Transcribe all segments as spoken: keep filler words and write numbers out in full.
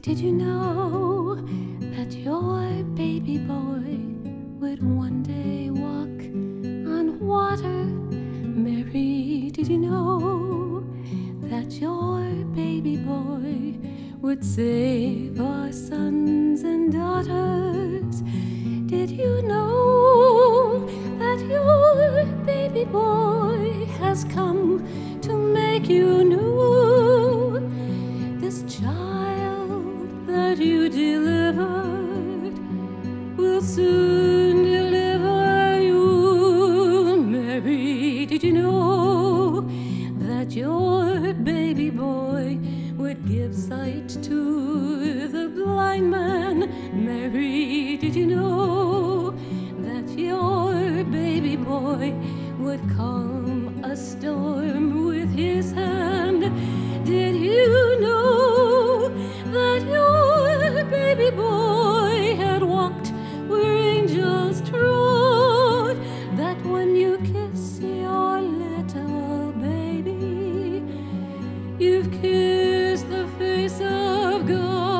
did you know that your baby boy would one day walk on water? Mary, did you know that your baby boy would save our sons and daughters? Did you know that your baby boy has come to make you new? This child that you delivered will soon deliver you. Mary, did you know that your baby boy would give sight to the blind man? Mary, did you know that your baby boy would calm a storm with his hand? Did you know that your baby boy had walked where angels trod? That when you kiss your little baby, you've kissed the face of God.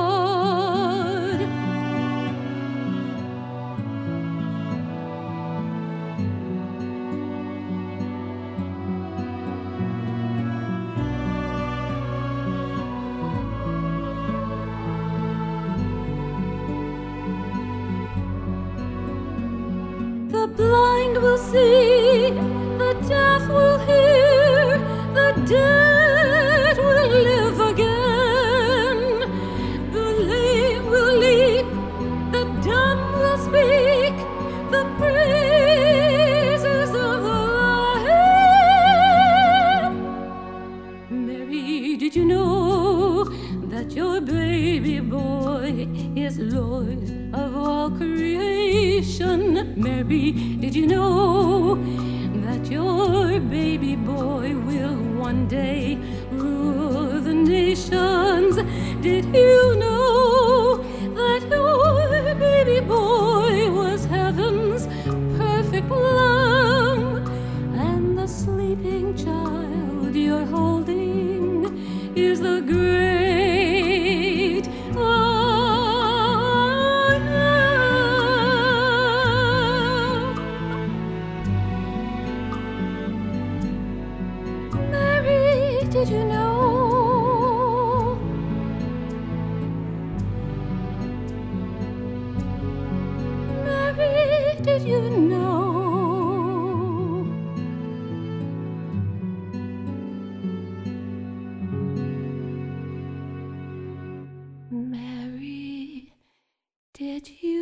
The blind will see, the deaf will hear, the dead will live again. The lame will leap, the dumb will speak, the praises of the Lamb. Mary, did you know that your baby boy is Lord of all creation? Mary, did you know that your baby boy will one day rule the nations? Did you know that your baby boy was heaven's perfect lamb? And the sleeping child you're holding is the great I Am. Mary, did you know? Mary, did you know? Mary, did you